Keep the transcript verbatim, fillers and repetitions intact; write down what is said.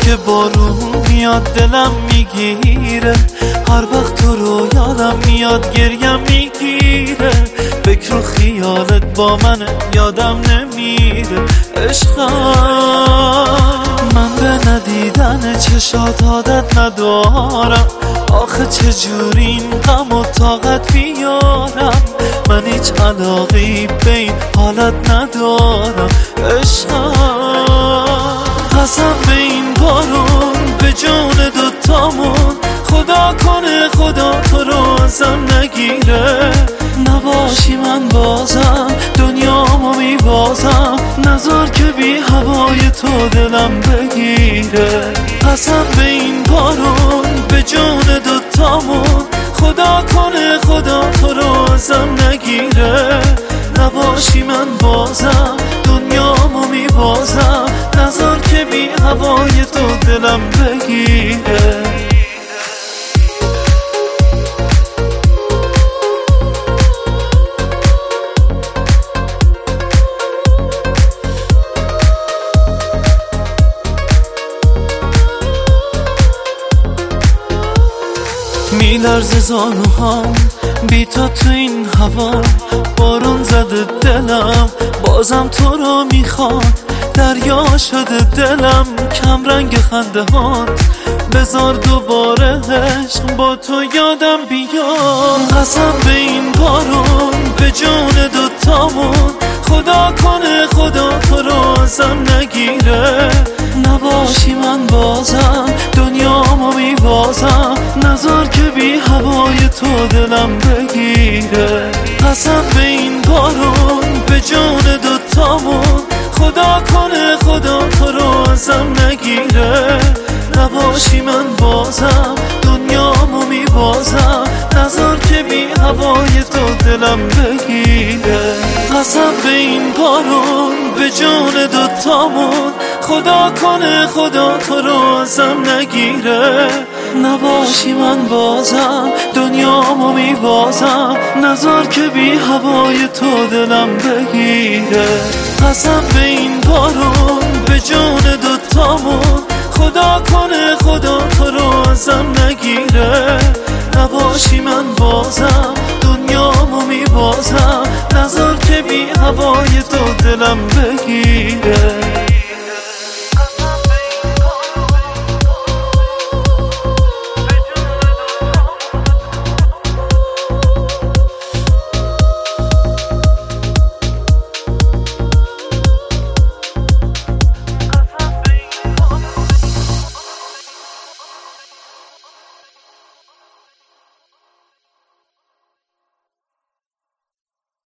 که بارون میاد دلم میگیره، هر وقت تو رو یادم میاد گریم میگیره، فکر و خیالت با من یادم نمیره. عشقم من به ندیدن چشات عادت ندارم، آخه چجوری این غم و طاقت بیارم، من هیچ علاقی به این حالت ندارم. عشقم قسم به این بارون به جون دوتامون، خدا کنه خدا تو رو ازم نگیره، نباشی من بازم دنیامو میبازم، نذار که بی هوای تو دلم بگیره. قسم به این بارون به جون دوتامون، خدا کنه خدا تو رو ازم نگیره، نباشی من بازم دنیامو میبازم، نذار که بی هوای تو دلم بگیره. میلرزه زانوهام بی تو تو این هوا، بارون زده دلم بازم تو رو میخواد، دریا شده دلم کم رنگ خنده هات، بذار دوباره عشق با تو یادم بیاد. قسم به این بارون به جون دوتامون، خدا کنه خدا تو رو ازم نگیره، نباشی من بازم دنیامو میبازم، نذار که بی هوای تو دلم بگیره. قسم به این بارون به جون دوتامون، خدا کنه خدا تو رو ازم نگیره، نباشی من بازم دنیامو میبازم، نذار که بی هوای تو دلم بگیره. قسم به این بارون به جون دوتامون، خدا کنه خدا تو رو ازم نگیره، نباشی من بازم دنیامو میبازم، نذار که بی هوای تو دلم بگیره. قسم به این بارون به جون دوتامون، خدا کنه خدا تو رو ازم نگیره، نباشی من بازم دنیامو میبازم، نذار که بی هوای تو دلم بگیره.